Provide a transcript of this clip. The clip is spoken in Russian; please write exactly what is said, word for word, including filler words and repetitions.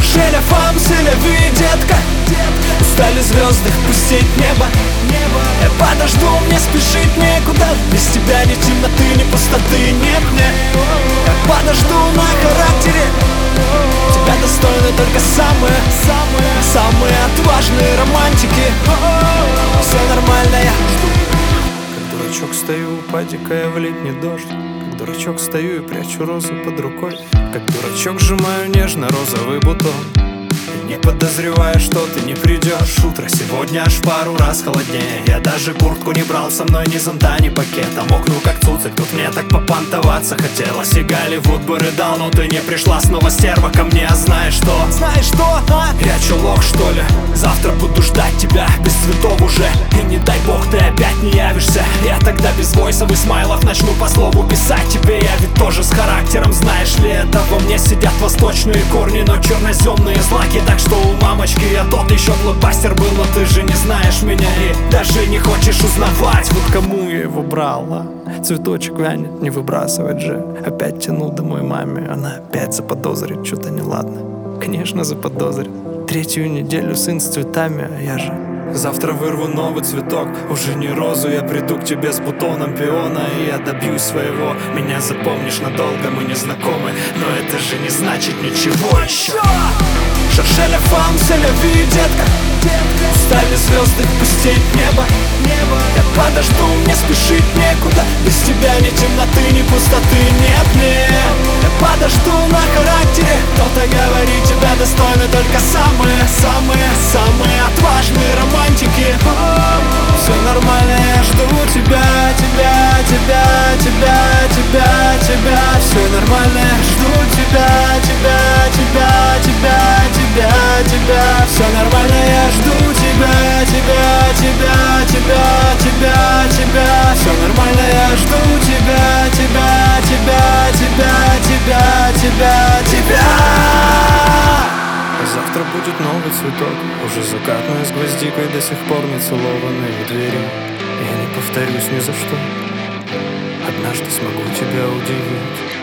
Шершеля фам, селяви, детка. Устали звезды впустить небо. Я подожду, мне спешить некуда. Без тебя ни темноты, ни пустоты нет мне. Я подожду на характере. Тебя достойны только самые, самые, самые отважные романтики. Все нормально, я жду. Как дурачок стою, упадикая в летний дождь. Как дурачок стою и прячу розу под рукой. Как дурачок сжимаю нежно-розовый бутон. Не подозревая, что ты не придешь. Утро сегодня аж пару раз холоднее. Я даже куртку не брал, со мной ни зонта, ни пакета. Мокну как цуцик, тут мне так попонтоваться хотелось. И Голливуд бы рыдал, но ты не пришла. Снова стерва ко мне, а знаешь что? Знаешь что, а? Я чулок, что ли? Завтра буду ждать тебя, без цветов уже. И не дай бог ты опять не явишься. Я тогда без войсов и смайлов начну по слову писать тебе. Я ведь тоже с характером, знаешь ли это? Во мне сидят восточные корни, но черноземные злаки. Так что у мамочки я тот еще блокбастер был. Но ты же не знаешь меня и даже не хочешь узнавать. Вот кому я его брал, а? Цветочек вянет, не выбрасывать же. Опять тянул домой маме, она опять заподозрит что-то неладно. Конечно, заподозрит. Третью неделю сын с цветами, а я же завтра вырву новый цветок. Уже не розу, я приду к тебе с бутоном пиона. И я добьюсь своего. Меня запомнишь надолго, мы не знакомы. Но это же не значит ничего еще. Шершеля фам, селяви, детка. Устали звезды впустить небо. Я подожду, мне спешить некуда. Без тебя ни темноты, ни пустоты нет мне. Я подожду на характере. Кто-то говорит, тебя достойны только самые, самые, самые отважные романтики. Все нормально, я жду тебя, тебя, тебя, тебя, тебя, тебя. Все нормально, я жду тебя, тебя, тебя, тебя, тебя, тебя. Все нормально, я жду тебя, тебя, тебя, тебя, тебя, тебя. Все нормально, я жду тебя, тебя, тебя, тебя, тебя, тебя, тебя. Завтра будет новый цветок, уже закатная с гвоздикой, до сих пор не целованные двери. Я не повторюсь ни за что, однажды смогу тебя удивить.